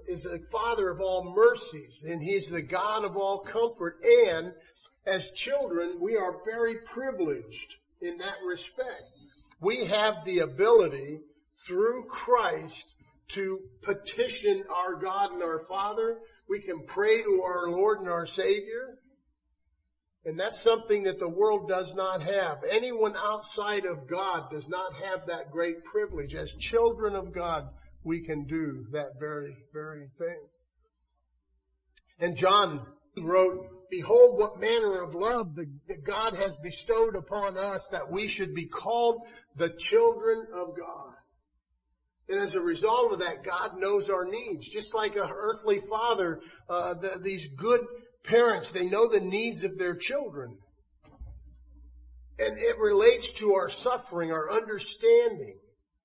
is the Father of all mercies, and He's the God of all comfort. And as children, we are very privileged in that respect. We have the ability through Christ to petition our God and our Father. We can pray to our Lord and our Savior. And that's something that the world does not have. Anyone outside of God does not have that great privilege. As children of God, we can do that very, very thing. And John wrote, "Behold, what manner of love that God has bestowed upon us, that we should be called the children of God." And as a result of that, God knows our needs. Just like an earthly father, these good parents, they know the needs of their children. And it relates to our suffering, our understanding.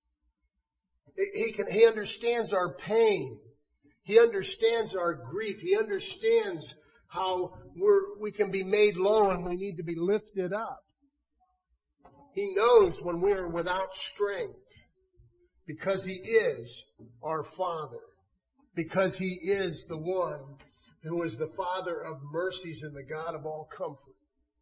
He understands our pain. He understands our grief. He understands how we can be made low and we need to be lifted up. He knows when we are without strength, because He is our Father. Because He is the one who is the Father of mercies and the God of all comfort.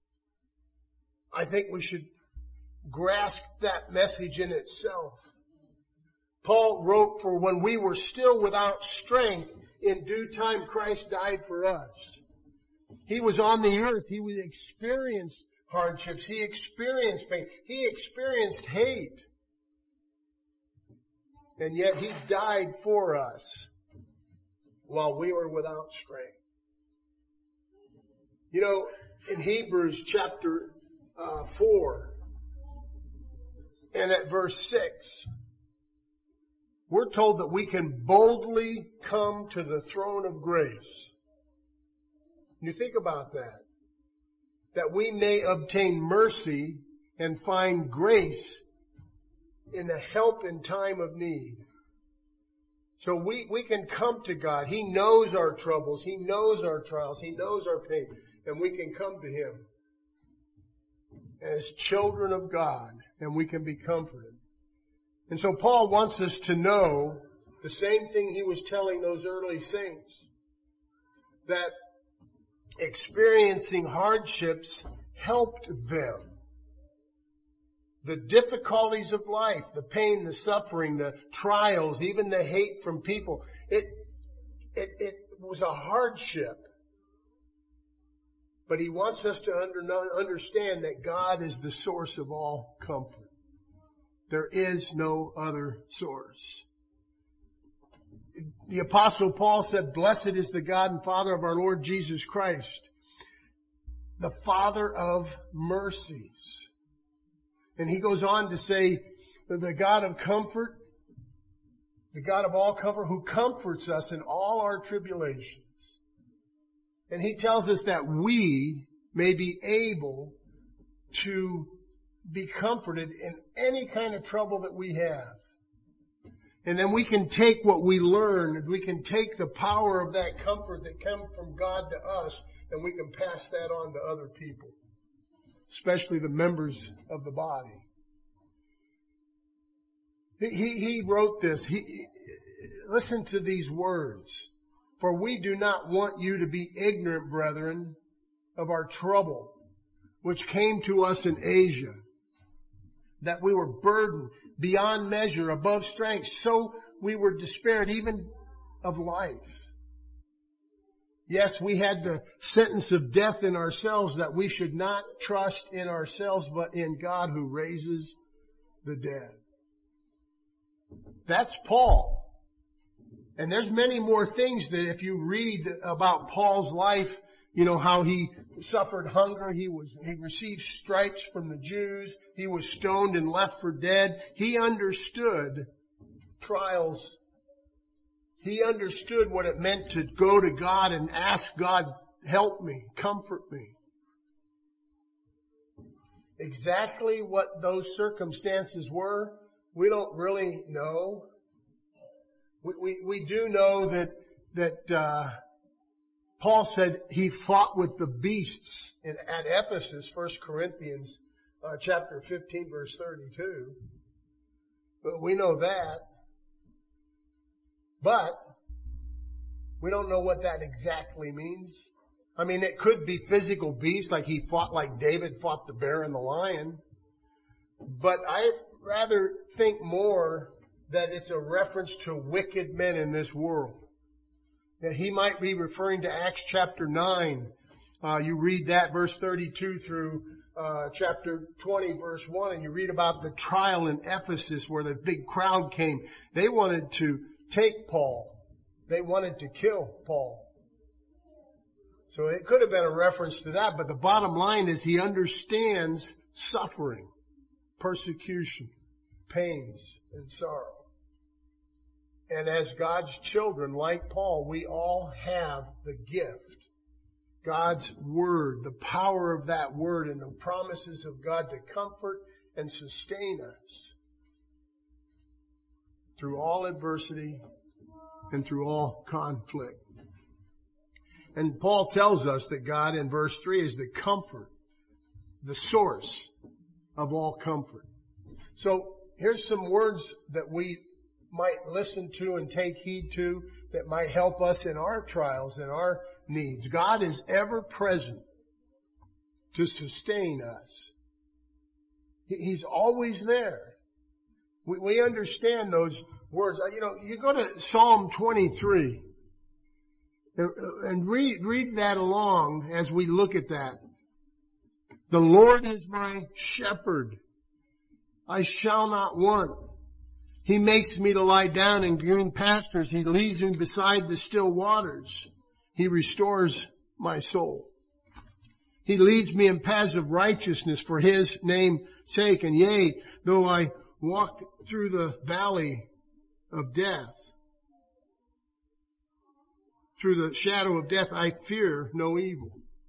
I think we should grasp that message in itself. Paul wrote, "For when we were still without strength, in due time Christ died for us." He was on the earth. He experienced hardships. He experienced pain. He experienced hate. And yet He died for us while we were without strength. You know, in Hebrews chapter 4 and at verse 6, we're told that we can boldly come to the throne of grace. You think about that. That we may obtain mercy and find grace in the help in time of need. So we can come to God. He knows our troubles. He knows our trials. He knows our pain. And we can come to Him as children of God, and we can be comforted. And so Paul wants us to know the same thing he was telling those early saints, that experiencing hardships helped them. The difficulties of life, the pain, the suffering, the trials, even the hate from people, it was a hardship. But he wants us to understand that God is the source of all comfort. There is no other source. The Apostle Paul said, "Blessed is the God and Father of our Lord Jesus Christ, the Father of mercies." And he goes on to say, the God of comfort, the God of all comfort, who comforts us in all our tribulations. And he tells us that we may be able to be comforted in any kind of trouble that we have. And then we can take what we learn, we can take the power of that comfort that comes from God to us, and we can pass that on to other people, especially the members of the body. He wrote this. Listen to these words. "For we do not want you to be ignorant, brethren, of our trouble, which came to us in Asia, that we were burdened beyond measure, above strength, so we were despaired even of life. Yes, we had the sentence of death in ourselves, that we should not trust in ourselves, but in God who raises the dead." That's Paul. And there's many more things that if you read about Paul's life, you know, how he suffered hunger, he received stripes from the Jews, he was stoned and left for dead. He understood trials. He understood what it meant to go to God and ask God, "Help me, comfort me." Exactly what those circumstances were, we don't really know. We do know that Paul said he fought with the beasts at Ephesus, 1 Corinthians chapter 15 verse 32. But we know that. But We don't know what that exactly means. I mean, it could be physical beasts, like he fought like David fought the bear and the lion. But I rather think more that it's a reference to wicked men in this world. That he might be referring to Acts chapter 9. You read that verse 32 through chapter 20 verse 1, and you read about the trial in Ephesus where the big crowd came. They wanted to take Paul. They wanted to kill Paul. So it could have been a reference to that, but the bottom line is he understands suffering, persecution, pains, and sorrow. And as God's children, like Paul, we all have the gift, God's Word, the power of that Word and the promises of God to comfort and sustain us through all adversity and through all conflict. And Paul tells us that God in verse 3 is the comfort, the source of all comfort. So here's some words that we might listen to and take heed to that might help us in our trials and our needs. God is ever present to sustain us. He's always there. We understand those words. You know, you go to Psalm 23 and read that along as we look at that. The Lord is my shepherd. I shall not want. He makes me to lie down in green pastures. He leads me beside the still waters. He restores my soul. He leads me in paths of righteousness for His name's sake. And yea, though I walk through the valley of death, through the shadow of death, I fear no evil.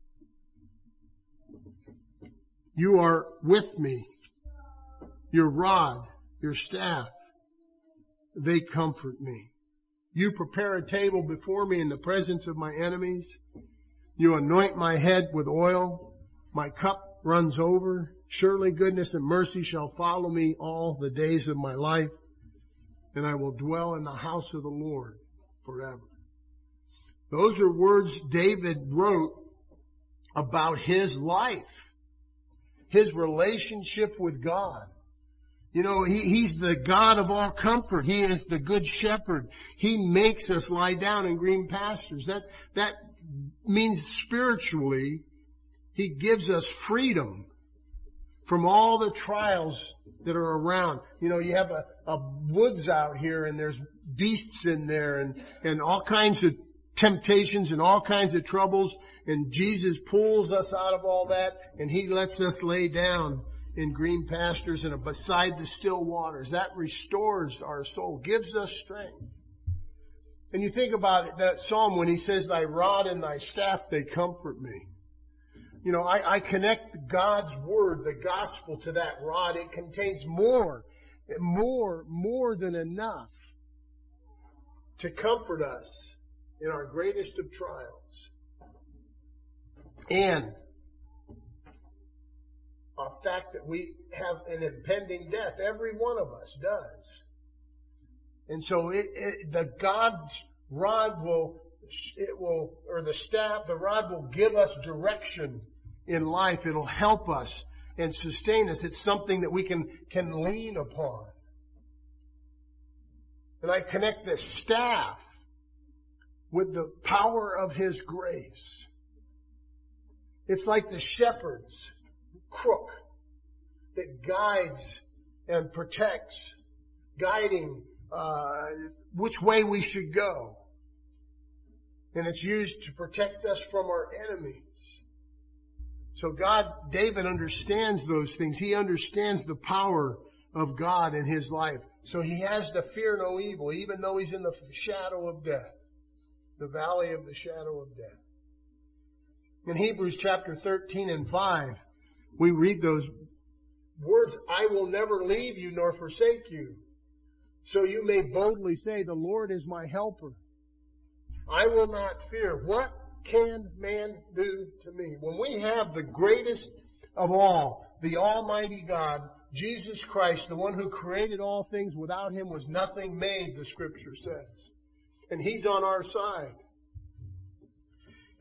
You are with me. Your rod, your staff, they comfort me. You prepare a table before me in the presence of my enemies. You anoint my head with oil. My cup runs over. Surely goodness and mercy shall follow me all the days of my life, and I will dwell in the house of the Lord forever. Those are words David wrote about his life, his relationship with God. You know, He's the God of all comfort. He is the good shepherd. He makes us lie down in green pastures. That means spiritually, He gives us freedom from all the trials that are around. You know, you have a woods out here and there's beasts in there and all kinds of temptations and all kinds of troubles, and Jesus pulls us out of all that and He lets us lay down in green pastures and beside the still waters. That restores our soul, gives us strength. And you think about it, that psalm when he says, thy rod and thy staff, they comfort me. You know, I connect God's word, the gospel, to that rod. It contains more than enough to comfort us in our greatest of trials. And a fact that we have an impending death. Every one of us does. And so the God's rod the rod will give us direction in life. It'll help us and sustain us. It's something that we can lean upon. And I connect the staff with the power of His grace. It's like the shepherd's crook that guides and protects, guiding which way we should go. And it's used to protect us from our enemies. So David understands those things. He understands the power of God in his life. So he has to fear no evil, even though he's in the shadow of death, the valley of the shadow of death. In Hebrews chapter 13 and 5, we read those words, I will never leave you nor forsake you. So you may boldly say, the Lord is my helper. I will not fear. What can man do to me? When we have the greatest of all, the Almighty God, Jesus Christ, the one who created all things, without Him was nothing made, the Scripture says. And He's on our side.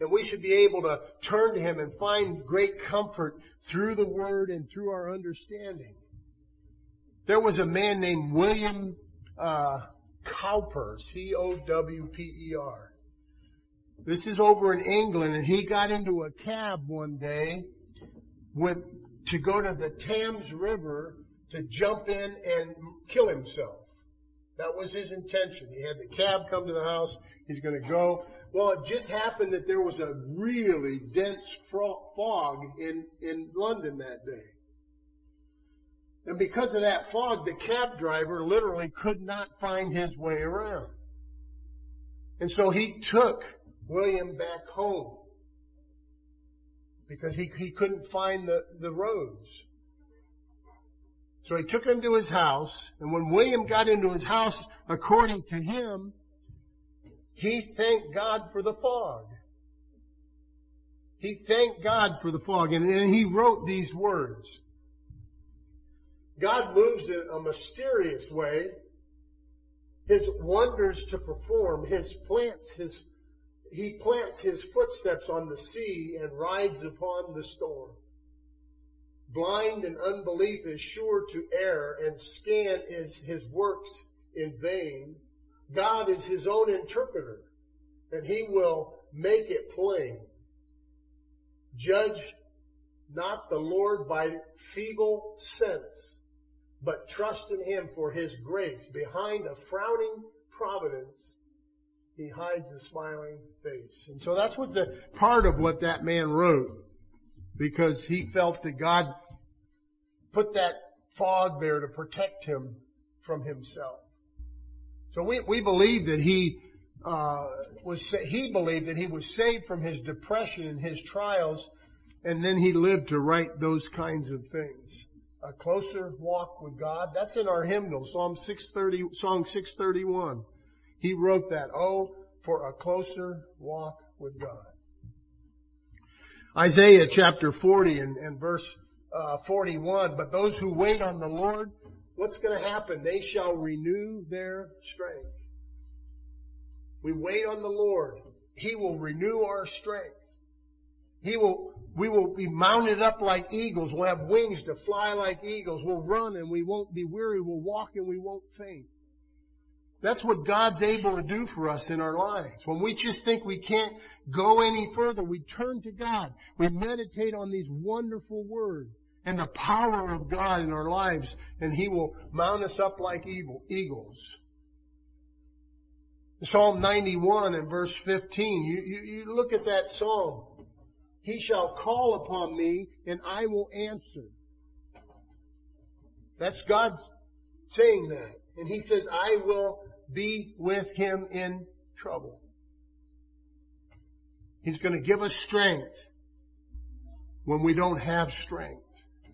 And we should be able to turn to Him and find great comfort through the Word and through our understanding. There was a man named William Cowper, C-O-W-P-E-R. This is over in England, and he got into a cab one day to go to the Thames River to jump in and kill himself. That was his intention. He had the cab come to the house. He's going to go. Well, it just happened that there was a really dense fog in London that day. And because of that fog, the cab driver literally could not find his way around. And so he took William back home because he couldn't find the roads. So he took him to his house, and when William got into his house, according to him, he thanked God for the fog. He thanked God for the fog, and he wrote these words. God moves in a mysterious way. His wonders to perform. He plants his footsteps on the sea and rides upon the storm. Blind and unbelief is sure to err, and scan is his works in vain. God is his own interpreter, and he will make it plain. Judge not the Lord by feeble sense, but trust in him for his grace. Behind a frowning providence, he hides a smiling face. And so that's what part of what that man wrote, because he felt that God put that fog there to protect him from himself. So we believe that he believed that he was saved from his depression and his trials, and then he lived to write those kinds of things. A closer walk with God. That's in our hymnal, Song 631. He wrote that. Oh, for a closer walk with God. Isaiah chapter 40 and verse 41. But those who wait on the Lord, what's going to happen? They shall renew their strength. We wait on the Lord. He will renew our strength. We will be mounted up like eagles. We'll have wings to fly like eagles. We'll run and we won't be weary. We'll walk and we won't faint. That's what God's able to do for us in our lives. When we just think we can't go any further, we turn to God. We meditate on these wonderful words and the power of God in our lives, and He will mount us up like eagles. Psalm 91 and verse 15, you look at that psalm. He shall call upon me and I will answer. That's God saying that. And He says, I will be with him in trouble. He's going to give us strength when we don't have strength.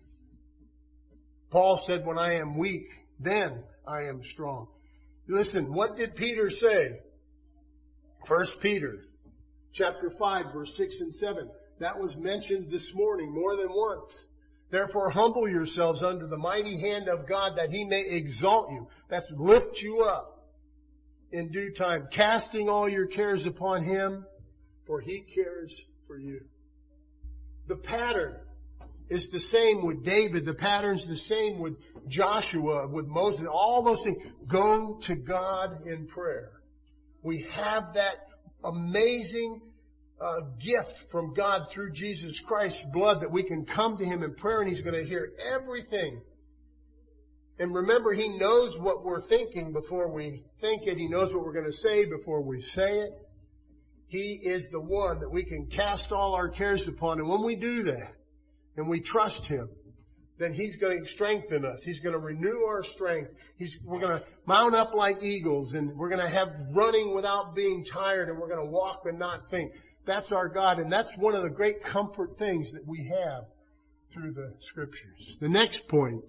Paul said, when I am weak, then I am strong. Listen, what did Peter say? 1 Peter chapter 5 verse 6 and 7. That was mentioned this morning more than once. Therefore humble yourselves under the mighty hand of God that He may exalt you. That's lift you up in due time, casting all your cares upon Him, for He cares for you. The pattern is the same with David. The pattern's the same with Joshua, with Moses, all those things. Go to God in prayer. We have that amazing gift from God through Jesus Christ's blood that we can come to Him in prayer and He's going to hear everything. And remember, He knows what we're thinking before we think it. He knows what we're going to say before we say it. He is the one that we can cast all our cares upon. And when we do that and we trust Him, then He's going to strengthen us. He's going to renew our strength. We're going to mount up like eagles, and we're going to have running without being tired, and we're going to walk and not faint. That's our God, and that's one of the great comfort things that we have through the Scriptures. The next point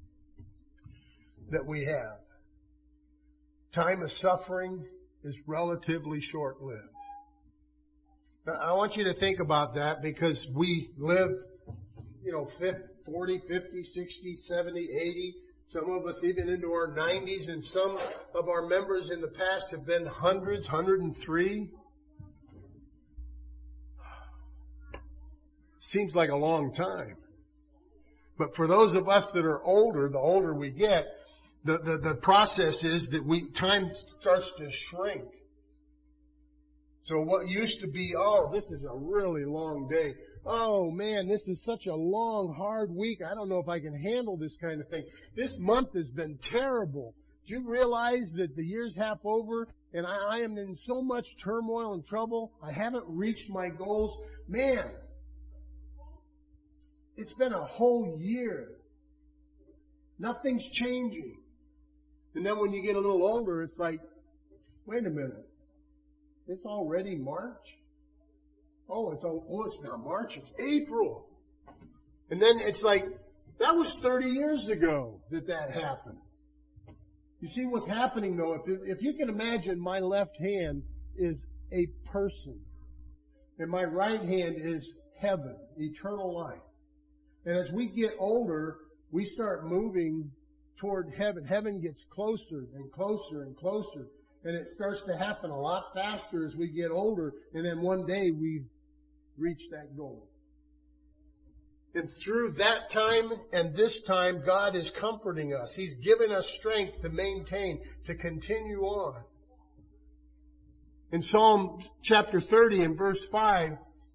that we have, time of suffering is relatively short-lived. Now, I want you to think about that, because we live, 40, 50, 60, 70, 80, some of us even into our 90s, and some of our members in the past have been hundreds, 103. Seems like a long time. But for those of us that are older, the older we get, the process is that time starts to shrink. So what used to be, oh, this is a really long day. Oh man, this is such a long, hard week. I don't know if I can handle this kind of thing. This month has been terrible. Do you realize that the year's half over and I am in so much turmoil and trouble? I haven't reached my goals. Man, it's been a whole year. Nothing's changing. And then when you get a little older, it's like, wait a minute. It's already March? Oh, it's not March, it's April. And then it's like, that was 30 years ago that happened. You see what's happening though, if you can imagine my left hand is a person, and my right hand is heaven, eternal life. And as we get older, we start moving toward heaven. Heaven gets closer and closer and closer. And it starts to happen a lot faster as we get older. And then one day we reach that goal. And through that time and this time, God is comforting us. He's given us strength to maintain, to continue on. In Psalm chapter 30 and verse 5,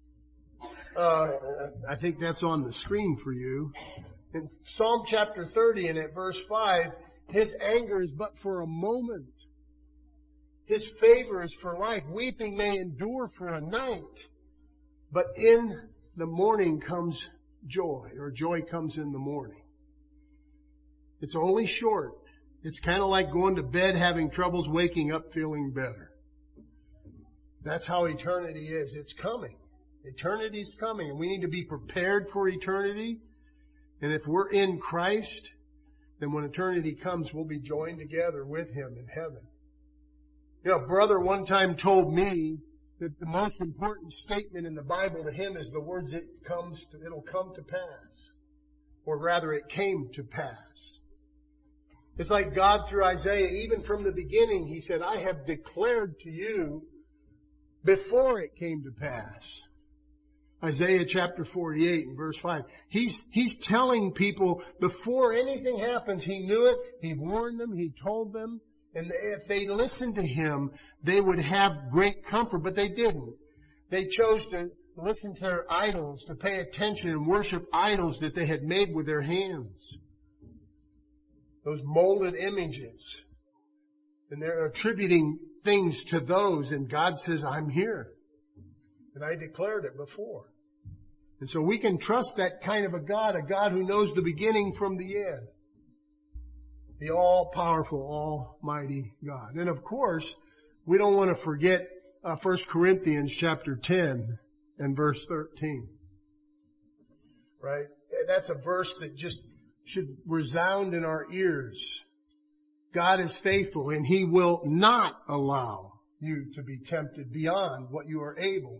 I think that's on the screen for you. In Psalm chapter 30 and at verse 5, His anger is but for a moment. His favor is for life. Weeping may endure for a night, but in the morning comes joy, or joy comes in the morning. It's only short. It's kind of like going to bed having troubles waking up feeling better. That's how eternity is. It's coming. Eternity's coming, and we need to be prepared for eternity. And if we're in Christ, then when eternity comes, we'll be joined together with Him in heaven. You know, a brother one time told me that the most important statement in the Bible to him is the words, it'll come to pass. Or rather, it came to pass. It's like God through Isaiah, even from the beginning, He said, I have declared to you before it came to pass. Isaiah chapter 48 and verse 5. He's telling people before anything happens, He knew it, He warned them, He told them. And if they listened to Him, they would have great comfort, but they didn't. They chose to listen to their idols, to pay attention and worship idols that they had made with their hands. Those molded images. And they're attributing things to those, and God says, I'm here. And I declared it before. And so we can trust that kind of a God who knows the beginning from the end. The all-powerful, almighty God. And of course, we don't want to forget 1 Corinthians chapter 10 and verse 13. Right? That's a verse that just should resound in our ears. God is faithful and He will not allow you to be tempted beyond what you are able.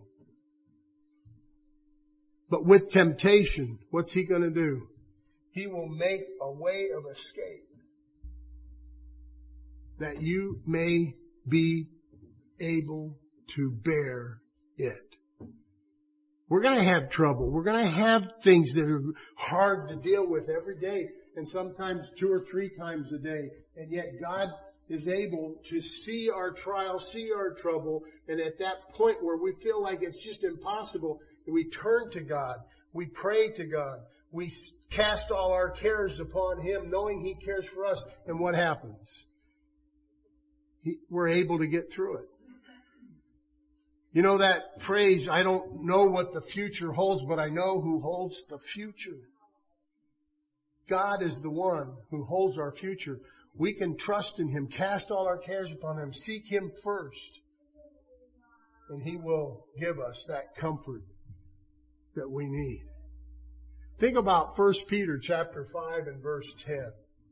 But with temptation, what's He going to do? He will make a way of escape, that you may be able to bear it. We're going to have trouble. We're going to have things that are hard to deal with every day, and sometimes 2 or 3 times a day. And yet God is able to see our trial, see our trouble, and at that point where we feel like it's just impossible, we turn to God. We pray to God. We cast all our cares upon Him, knowing He cares for us. And what happens? We're able to get through it. You know that phrase, I don't know what the future holds, but I know who holds the future. God is the one who holds our future. We can trust in Him, cast all our cares upon Him, seek Him first, and He will give us that comfort that we need. Think about 1 Peter chapter 5 and verse 10.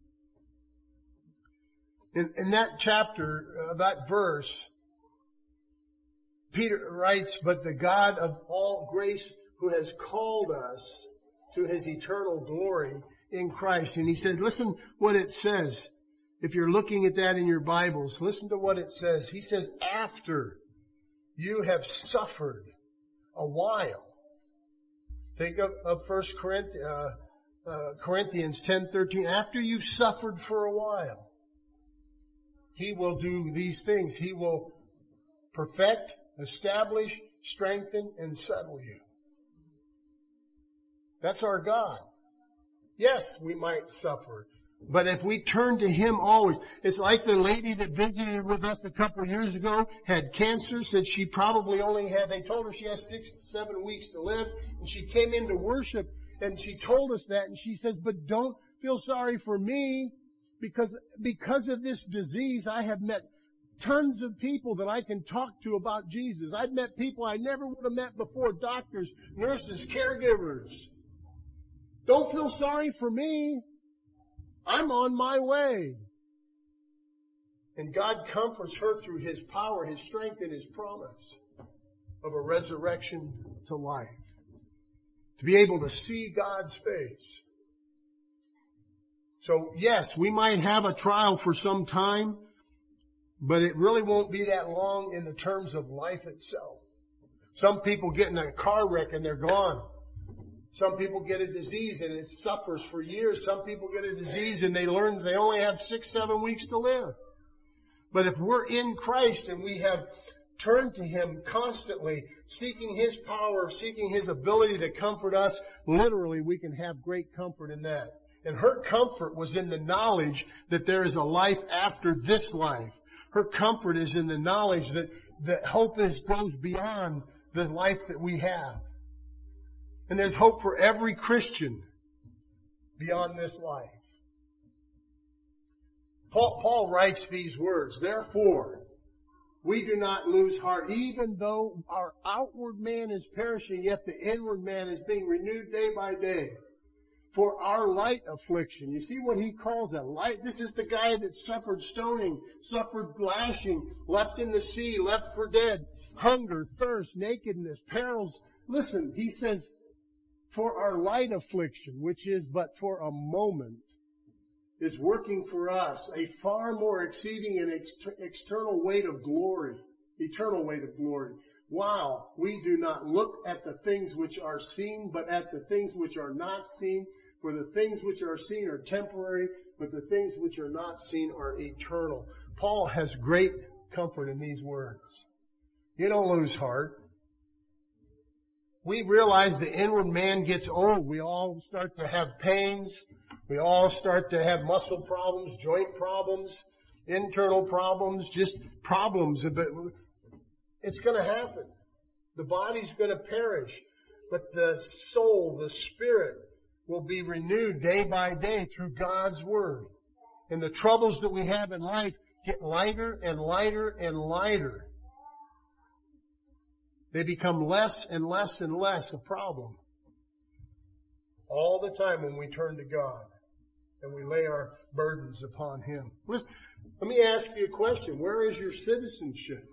In that chapter, that verse, Peter writes, but the God of all grace who has called us to His eternal glory in Christ. And he said, listen what it says. If you're looking at that in your Bibles, listen to what it says. He says, after you have suffered a while, Think of 1 Corinthians 10:13. After you've suffered for a while, He will do these things. He will perfect, establish, strengthen, and settle you. That's our God. Yes, we might suffer. But if we turn to Him always, it's like the lady that visited with us a couple of years ago, had cancer, said she probably only had, they told her she has 6 to 7 weeks to live, and she came into worship, and she told us that, and she says, but don't feel sorry for me, because of this disease, I have met tons of people that I can talk to about Jesus. I've met people I never would have met before, doctors, nurses, caregivers. Don't feel sorry for me. I'm on my way. And God comforts her through His power, His strength, and His promise of a resurrection to life. To be able to see God's face. So yes, we might have a trial for some time, but it really won't be that long in the terms of life itself. Some people get in a car wreck and they're gone. Some people get a disease and it suffers for years. Some people get a disease and they learn they only have 6, 7 weeks to live. But if we're in Christ and we have turned to Him constantly, seeking His power, seeking His ability to comfort us, literally we can have great comfort in that. And her comfort was in the knowledge that there is a life after this life. Her comfort is in the knowledge that hope goes beyond the life that we have. And there's hope for every Christian beyond this life. Paul writes these words, therefore, we do not lose heart, even though our outward man is perishing, yet the inward man is being renewed day by day. For our light affliction. You see what he calls that? Light. This is the guy that suffered stoning, suffered lashing, left in the sea, left for dead, hunger, thirst, nakedness, perils. Listen, he says, for our light affliction, which is but for a moment, is working for us a far more exceeding and external weight of glory, eternal weight of glory. Wow, we do not look at the things which are seen, but at the things which are not seen. For the things which are seen are temporary, but the things which are not seen are eternal. Paul has great comfort in these words. You don't lose heart. We realize the inward man gets old. We all start to have pains. We all start to have muscle problems, joint problems, internal problems, just problems. But it's going to happen. The body's going to perish. But the soul, the spirit, will be renewed day by day through God's Word. And the troubles that we have in life get lighter and lighter and lighter. They become less and less and less a problem. All the time when we turn to God and we lay our burdens upon Him. Listen, let me ask you a question. Where is your citizenship?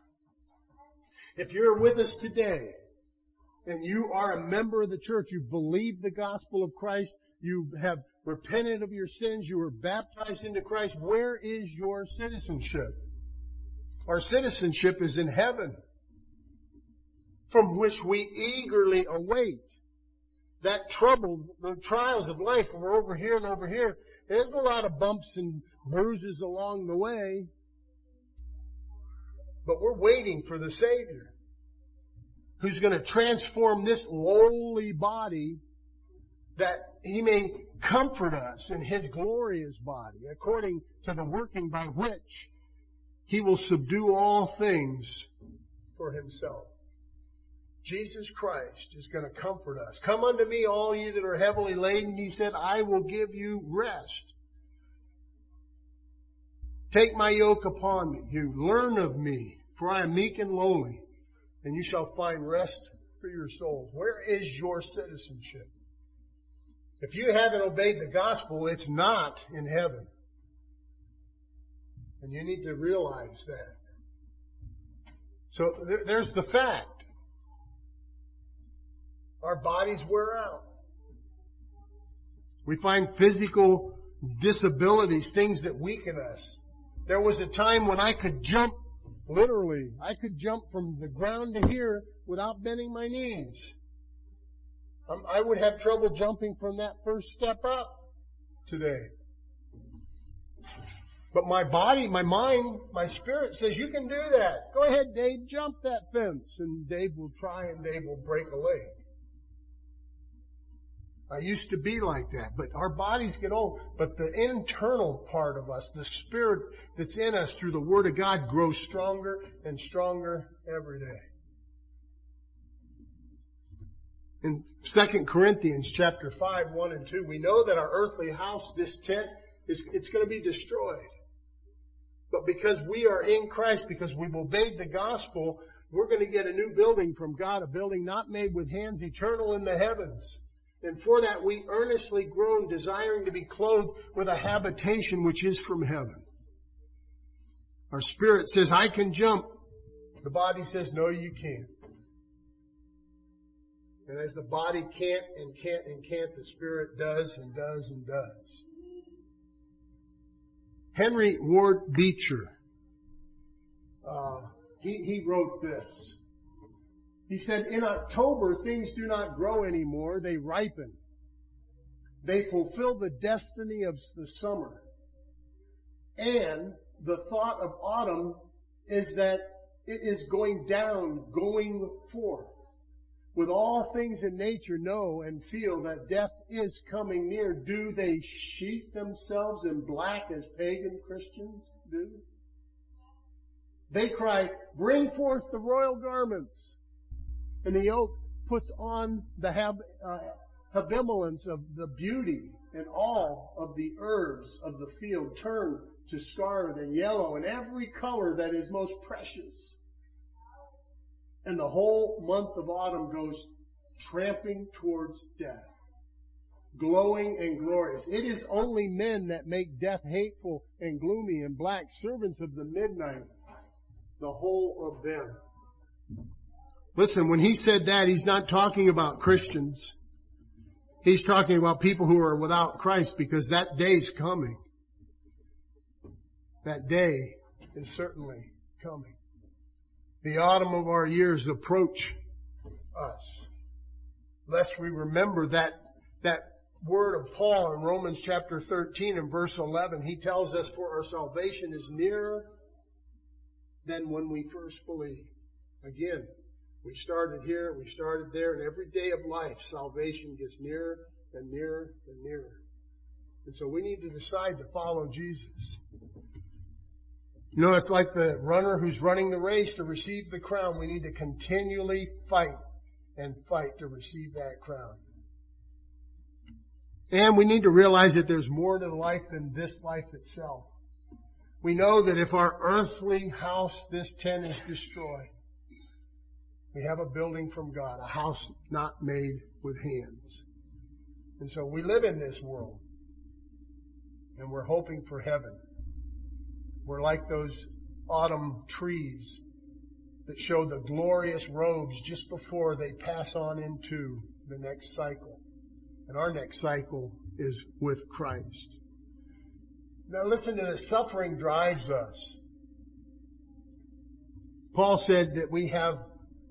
If you're with us today, and you are a member of the church, you believe the gospel of Christ, you have repented of your sins, you were baptized into Christ, where is your citizenship? Our citizenship is in heaven, from which we eagerly await. That trouble, the trials of life, we're over here and over here. There's a lot of bumps and bruises along the way, but we're waiting for the Savior, who's going to transform this lowly body that He may comfort us in His glorious body, according to the working by which He will subdue all things for Himself. Jesus Christ is going to comfort us. Come unto me, all ye that are heavily laden, He said, I will give you rest. Take my yoke upon me. You learn of me, for I am meek and lowly, and you shall find rest for your souls. Where is your citizenship? If you haven't obeyed the gospel, it's not in heaven. And you need to realize that. So there's the fact. Our bodies wear out. We find physical disabilities, things that weaken us. There was a time when I could jump. Literally, I could jump from the ground to here without bending my knees. I would have trouble jumping from that first step up today. But my body, my mind, my spirit says, you can do that. Go ahead, Dave, jump that fence. And Dave will try and Dave will break a leg. I used to be like that, but our bodies get old. But the internal part of us, the spirit that's in us through the Word of God, grows stronger and stronger every day. In 2 Corinthians chapter 5, 1 and 2, we know that our earthly house, this tent, it's going to be destroyed. But because we are in Christ, because we've obeyed the gospel, we're going to get a new building from God, a building not made with hands, eternal in the heavens. And for that we earnestly groan, desiring to be clothed with a habitation which is from heaven. Our spirit says, I can jump. The body says, no, you can't. And as the body can't and can't and can't, the spirit does and does and does. Henry Ward Beecher, he wrote this. He said, in October, things do not grow anymore. They ripen. They fulfill the destiny of the summer. And the thought of autumn is that it is going down, going forth. With all things in nature know and feel that death is coming near. Do they sheet themselves in black as pagan Christians do? They cry, bring forth the royal garments. And the oak puts on the habiliments of the beauty, and all of the herbs of the field turn to scarlet and yellow and every color that is most precious. And the whole month of autumn goes tramping towards death, glowing and glorious. It is only men that make death hateful and gloomy and black, servants of the midnight, the whole of them. Listen, when he said that, he's not talking about Christians. He's talking about people who are without Christ, because that day's coming. That day is certainly coming. The autumn of our years approach us. Lest we remember that word of Paul in Romans chapter 13 and verse 11. He tells us, for our salvation is nearer than when we first believed. Again, we started here, we started there, and every day of life, salvation gets nearer and nearer and nearer. And so we need to decide to follow Jesus. You know, it's like the runner who's running the race to receive the crown. We need to continually fight and fight to receive that crown. And we need to realize that there's more to life than this life itself. We know that if our earthly house, this tent, is destroyed, we have a building from God, a house not made with hands. And so we live in this world, and we're hoping for heaven. We're like those autumn trees that show the glorious robes just before they pass on into the next cycle. And our next cycle is with Christ. Now listen to this. Suffering drives us. Paul said that we have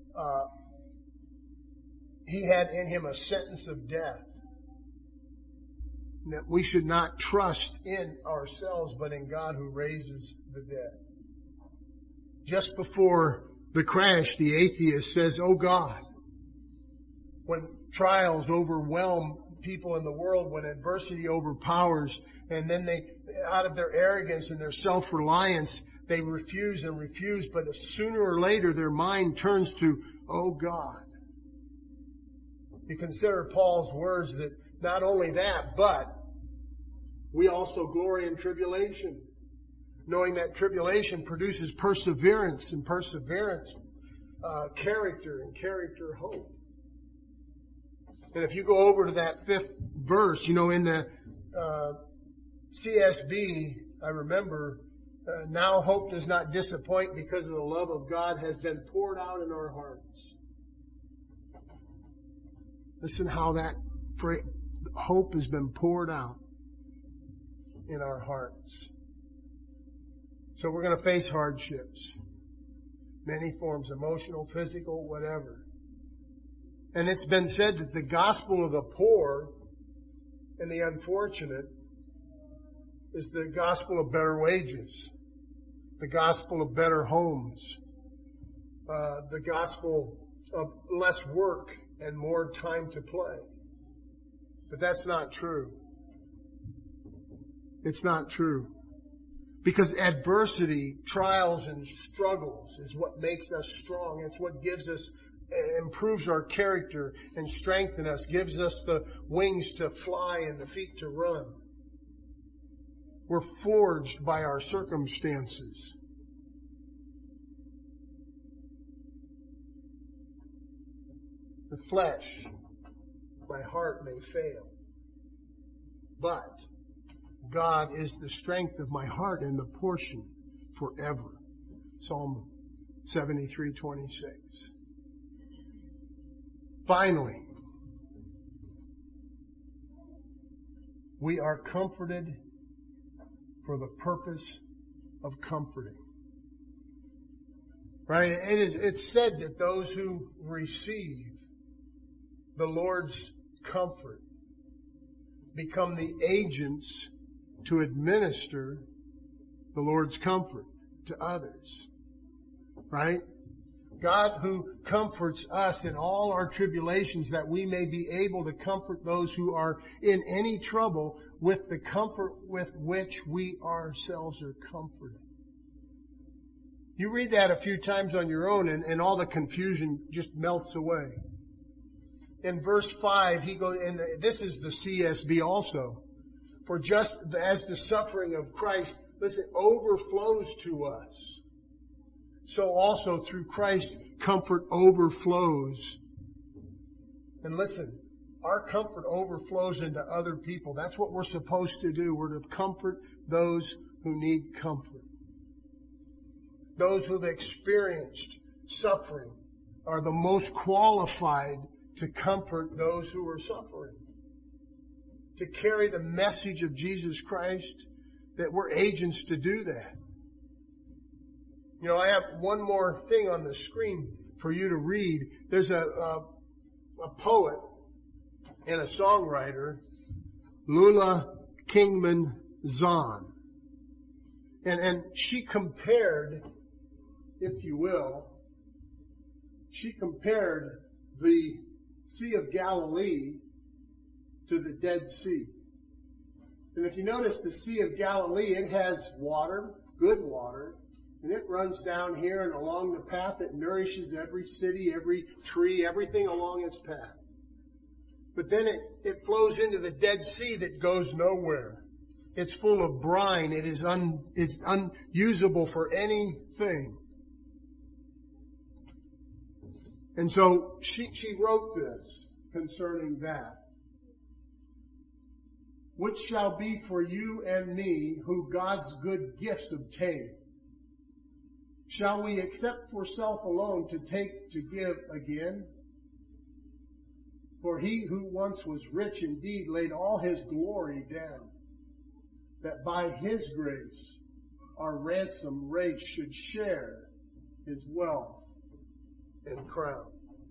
he had in him a sentence of death. And that we should not trust in ourselves, but in God who raises the dead. Just before the crash, the atheist says, oh God, when trials overwhelm people in the world, when adversity overpowers, and then they, out of their arrogance and their self-reliance, they refuse and refuse, but sooner or later their mind turns to, oh God. You consider Paul's words that not only that, but we also glory in tribulation, knowing that tribulation produces perseverance, and perseverance, character, and character, hope. And if you go over to that 5th verse, you know, in the CSB, I remember, now hope does not disappoint because of the love of God has been poured out in our hearts. Listen how that hope has been poured out in our hearts. So we're going to face hardships. Many forms, emotional, physical, whatever. And it's been said that the gospel of the poor and the unfortunate is the gospel of better wages, the gospel of better homes, the gospel of less work and more time to play. But that's not true. It's not true. Because adversity, trials, and struggles is what makes us strong. It's what gives us, improves our character and strengthens us, gives us the wings to fly and the feet to run. We're forged by our circumstances. The flesh, my heart may fail, but God is the strength of my heart and the portion forever. Psalm 73:26. Finally, we are comforted for the purpose of comforting. Right? It's said that those who receive the Lord's comfort become the agents to administer the Lord's comfort to others. Right? God who comforts us in all our tribulations, that we may be able to comfort those who are in any trouble with the comfort with which we ourselves are comforted. You read that a few times on your own and all the confusion just melts away. In verse 5, he goes, and this is the CSB also. For just as the suffering of Christ, listen, overflows to us, so also through Christ comfort overflows. And listen, our comfort overflows into other people. That's what we're supposed to do. We're to comfort those who need comfort. Those who've experienced suffering are the most qualified to comfort those who are suffering. To carry the message of Jesus Christ, that we're agents to do that. You know, I have one more thing on the screen for you to read. There's a poet and a songwriter, Lula Kingman Zahn. And she compared, if you will, she compared the Sea of Galilee to the Dead Sea. And if you notice the Sea of Galilee, it has water, good water, and it runs down here and along the path. It nourishes every city, every tree, everything along its path. But then it flows into the Dead Sea that goes nowhere. It's full of brine. It's unusable for anything. And so she wrote this concerning that. Which shall be for you and me who God's good gifts obtain? Shall we accept for self alone to take to give again? For he who once was rich indeed laid all his glory down, that by his grace our ransomed race should share his wealth and crown.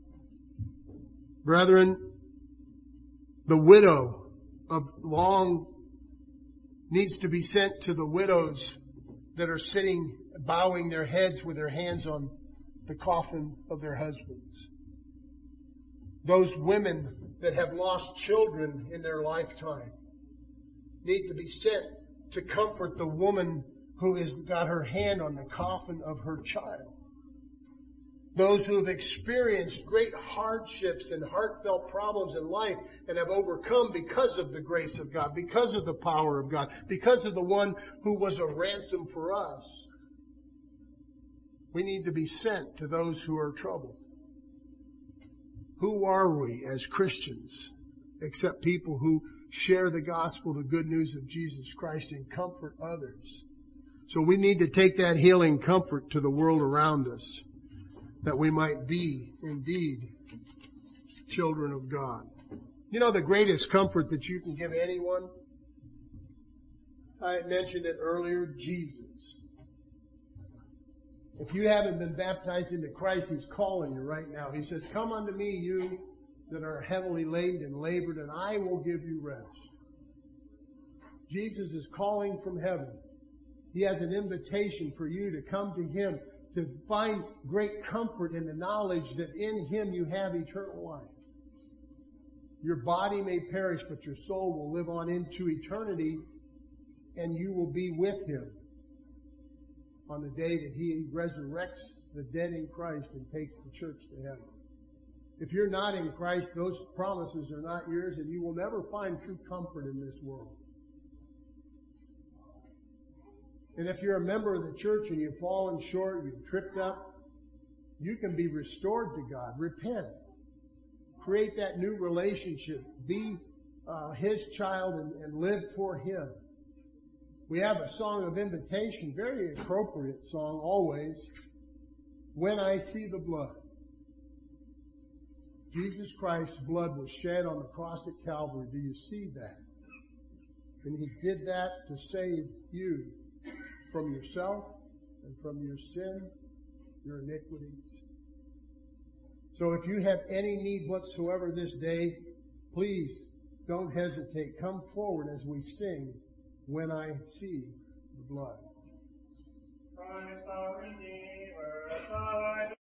Brethren, the widow of long needs to be sent to the widows that are sitting, bowing their heads with their hands on the coffin of their husbands. Those women that have lost children in their lifetime need to be sent to comfort the woman who has got her hand on the coffin of her child. Those who have experienced great hardships and heartfelt problems in life and have overcome because of the grace of God, because of the power of God, because of the one who was a ransom for us. We need to be sent to those who are troubled. Who are we as Christians except people who share the gospel, the good news of Jesus Christ, and comfort others? So we need to take that healing comfort to the world around us, that we might be indeed children of God. You know the greatest comfort that you can give anyone? I mentioned it earlier, Jesus. If you haven't been baptized into Christ, He's calling you right now. He says, come unto me, you that are heavily laden and labored, and I will give you rest. Jesus is calling from heaven. He has an invitation for you to come to Him, to find great comfort in the knowledge that in Him you have eternal life. Your body may perish, but your soul will live on into eternity, and you will be with Him on the day that He resurrects the dead in Christ and takes the church to heaven. If you're not in Christ, those promises are not yours, and you will never find true comfort in this world. And if you're a member of the church and you've fallen short, you've tripped up, you can be restored to God. Repent. Create that new relationship. Be His child and live for Him. We have a song of invitation, very appropriate song always. When I see the blood. Jesus Christ's blood was shed on the cross at Calvary. Do you see that? And He did that to save you from yourself and from your sin, your iniquities. So if you have any need whatsoever this day, please don't hesitate. Come forward as we sing, When I See the Blood. Christ our Redeemer,